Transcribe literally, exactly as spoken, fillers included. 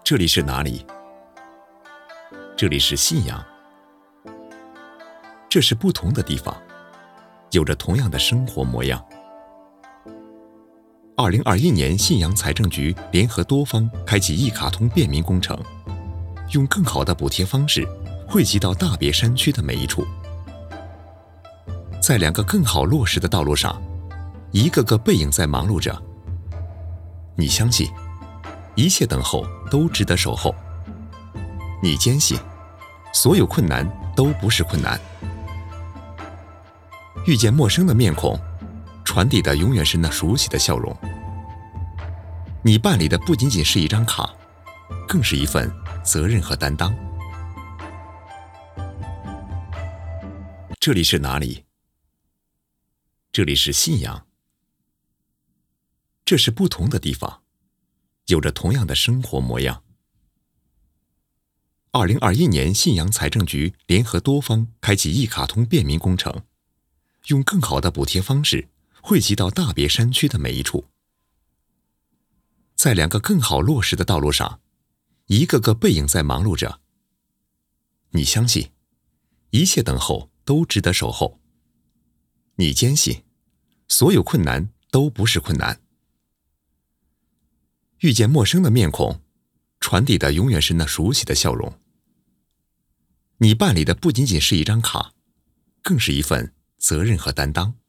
这里是哪里？这里是信阳。这是不同的地方，有着同样的生活模样。二零二一年，信阳财政局联合多方开启一卡通便民工程，用更好的补贴方式惠及到大别山区的每一处。在两个更好落实的道路上，一个个背影在忙碌着。你相信，一切等候都值得守候。你坚信，所有困难都不是困难。遇见陌生的面孔，传递的永远是那熟悉的笑容。你办理的不仅仅是一张卡，更是一份责任和担当。这里是哪里？这里是信阳。这是不同的地方，有着同样的生活模样。二零二一年，信阳财政局联合多方开启一卡通便民工程，用更好的补贴方式惠及到大别山区的每一处。在两个更好落实的道路上，一个个背影在忙碌着。你相信，一切等候都值得守候。你坚信，所有困难都不是困难。遇见陌生的面孔，传递的永远是那熟悉的笑容。你办理的不仅仅是一张卡，更是一份责任和担当。